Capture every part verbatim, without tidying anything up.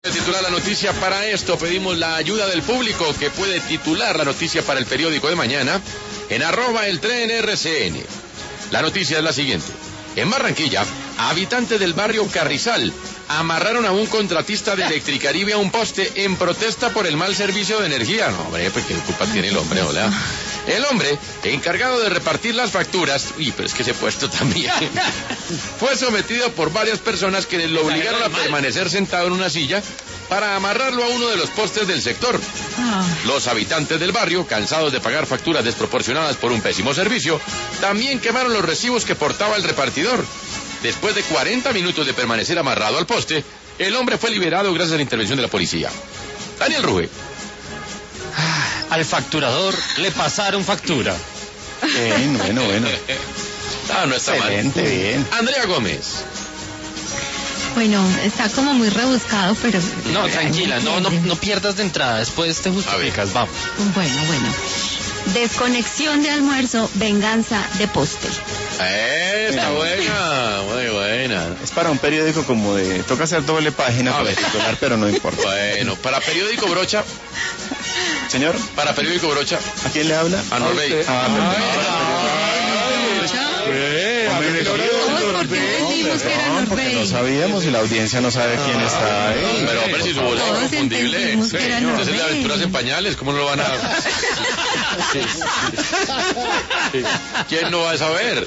Titular la noticia para esto, pedimos la ayuda del público que puede titular la noticia para el periódico de mañana en arroba el tren R C N. La noticia es la siguiente. En Barranquilla, habitantes del barrio Carrizal amarraron a un contratista de Electricaribe a un poste en protesta por el mal servicio de energía. No, hombre, pues qué culpa tiene el hombre, hola. El hombre, encargado de repartir las facturas, uy, pero es que ese puesto también, fue sometido por varias personas que lo obligaron a permanecer sentado en una silla para amarrarlo a uno de los postes del sector. Los habitantes del barrio, cansados de pagar facturas desproporcionadas por un pésimo servicio, también quemaron los recibos que portaba el repartidor. Después de cuarenta minutos de permanecer amarrado al poste, el hombre fue liberado gracias a la intervención de la policía. Daniel Ruje. Al facturador le pasaron factura. Bien, bueno, bueno. Ah, no está Excelente, mal. bien. Andrea Gómez. Bueno, está como muy rebuscado, pero... No, tranquila, no, no, no pierdas de entrada, después te justificas, vamos. Bueno, bueno. Desconexión de almuerzo, venganza de poste. Eh, está buena, muy buena. Es para un periódico como de... Toca hacer doble página A para ver. titular, pero no importa. Bueno, para periódico Brocha, Señor, para periódico Brocha, ¿a quién le habla? a Norbey. Ah, Todos, ¿por qué decimos que era no, porque no Norbey? sabíamos y la audiencia no sabe quién está ahí. Pero hombre, si su voz es Todos inconfundible. entendimos que era Entonces de Norbey. aventuras en pañales, ¿cómo no lo van a...? Sí, sí, sí. ¿Quién no va a saber?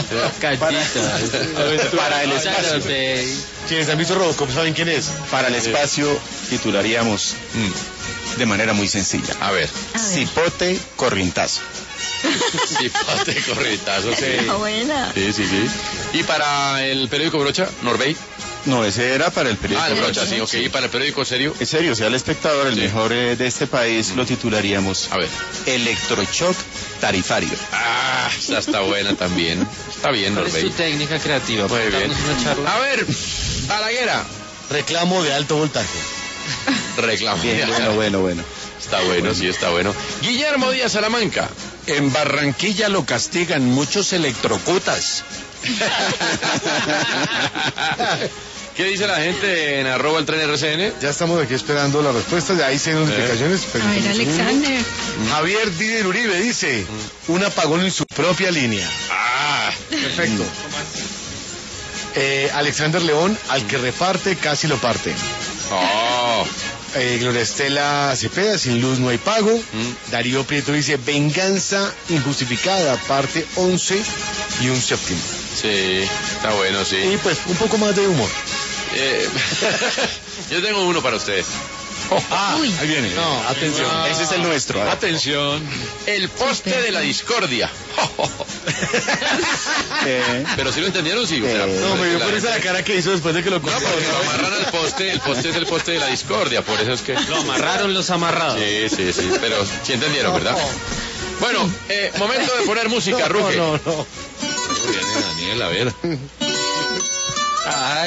Para el espacio. Quienes han visto Robocop saben quién es. Para el espacio titularíamos Mm, de manera muy sencilla. A ver. A ver. Cipote corrientazo. Sí, pate corrientazo, sí. Está buena. Sí, sí, sí. ¿Y para el periódico Brocha, Norbey? No, ese era para el Ah, periódico. el Brocha, sí, ok. ¿Y para el periódico Serio? En serio, sea el espectador, el Sí. mejor eh, de este país, lo titularíamos A ver. Electroshock tarifario. Ah, esa está buena también. Está bien, ¿Cuál es tu Norbey. técnica creativa? Muy ¿Para bien. darnos una charla? A ver, Balaguera. Reclamo de alto voltaje. Reclamo. Bien, bueno, bueno, bueno. Está bueno, sí, está bueno. Guillermo Díaz Salamanca. En Barranquilla lo castigan muchos electrocutas. ¿Qué dice la gente en arroba el tren R C N? Ya estamos aquí esperando la respuesta, ya hice notificaciones. A ver, permítame un segundo. Alexander. Javier Díaz Uribe dice, un apagón en su propia línea. Ah, Perfecto. Eh, Alexander León, al que reparte casi lo parte. oh, Eh, Gloria Estela Cepeda, sin luz no hay pago. Mm. Darío Prieto dice, venganza injustificada, parte once y un séptimo. sí, está bueno, sí. Y pues un poco más de humor. Eh, yo tengo uno para usted. Ah, Uy. ahí viene. No, Atención, ese es el nuestro. a ver. Atención. El poste de la discordia. Eh, Pero si lo entendieron, sí. o sea, Eh, No, me dio la por esa la gente- cara que hizo después de que lo No, contó. porque lo amarran al poste. El poste es el poste de la discordia. Por eso es que... Lo amarraron los amarrados. Sí, sí, sí. Pero sí entendieron, ¿verdad? Bueno, eh, momento de poner música, No, Ruge. no, no. Muy bien, Daniel, a ver. Ay.